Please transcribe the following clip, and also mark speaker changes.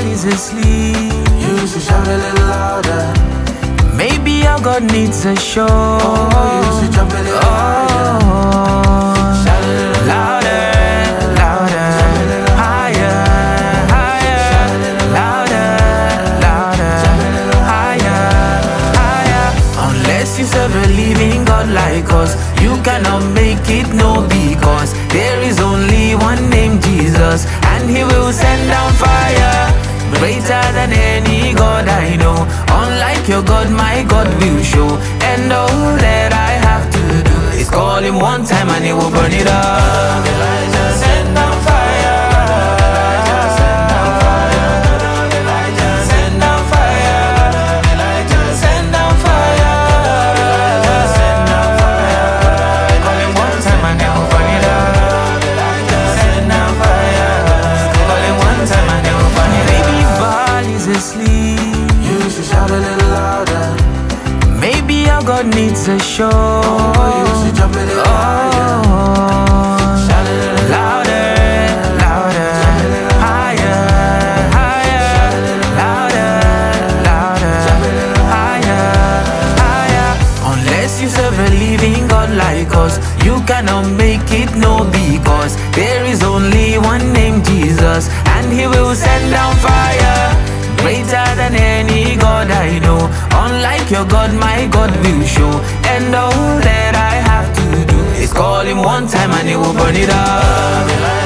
Speaker 1: is asleep.
Speaker 2: You should shout a little louder.
Speaker 1: Maybe your God needs a show.
Speaker 2: Oh, you should jump a little higher. Shout a little
Speaker 1: Louder, louder, higher, higher, louder, louder, higher, higher. Unless you serve a living God like us, you cannot make it, no, because there is only one name, Jesus, and He will send down fire greater than any God I know. Unlike your God, my God will show. And all that I have to do is call Him one time and He will burn it up.
Speaker 2: Elijah, send down fire. Elijah, send down fire. Elijah, send down fire. Elijah, send down fire. Elijah, send down fire.
Speaker 1: Call Him one time and He will burn it up.
Speaker 2: Elijah, send down fire.
Speaker 1: Call Him one time and He will burn it up. Maybe Baal is asleep.
Speaker 2: You should shout a little louder.
Speaker 1: Maybe your God needs a show.
Speaker 2: Oh, you should jump a little higher. Shout a little
Speaker 1: Louder, louder, higher, higher, louder, louder, higher, higher. Unless you serve a living God like us, you cannot make it, no, because there is only one name, Jesus, and He will send down fire greater than any God I know. Unlike your God, my God will show. And all that I have to do is call Him one time and He will burn it up.